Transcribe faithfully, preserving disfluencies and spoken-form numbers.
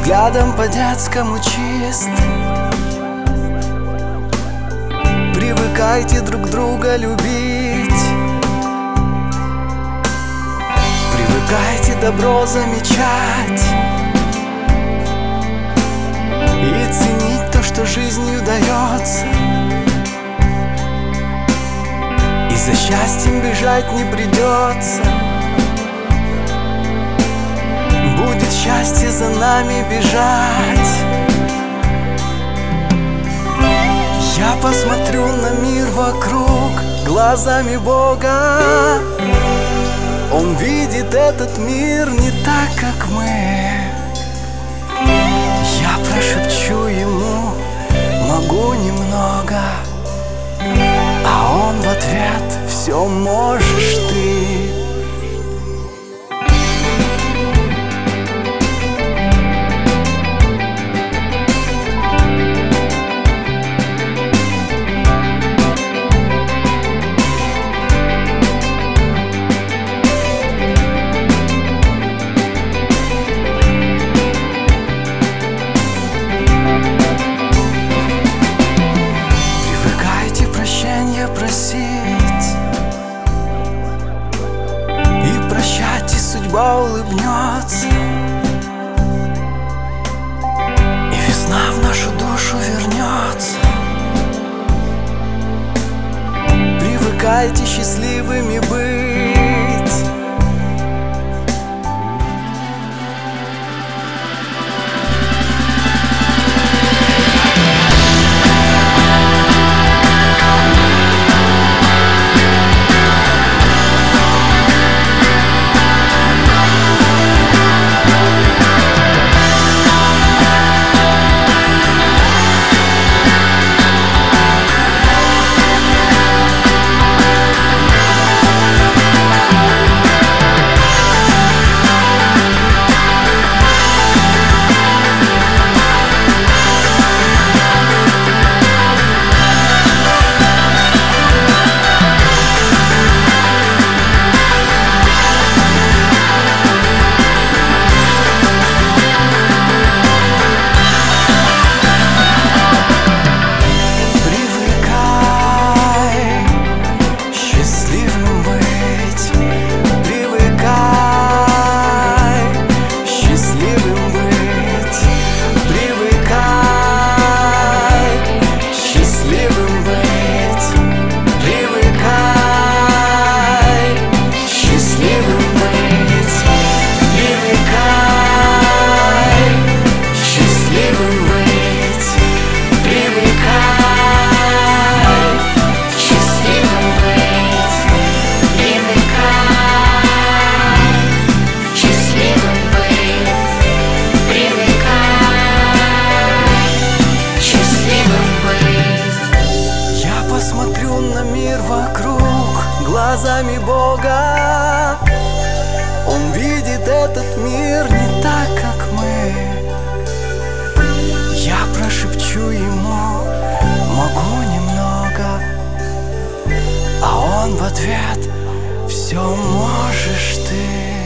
взглядом по-детскому чист. Привыкайте друг друга любить, привыкайте добро замечать и ценить то, что жизнью дается. И за счастьем бежать не придется. Будет счастье за нами бежать. Я посмотрю на мир вокруг глазами Бога. Он видит этот мир не так, как мы. Я прошепчу ему: могу немного, а он в ответ: все можешь ты. Просить и прощать, и судьба улыбнется, и весна в нашу душу вернется. Привыкайте счастливыми быть. Вокруг глазами Бога. Он видит этот мир не так, как мы. Я прошепчу ему: могу немного, а он в ответ: все можешь ты.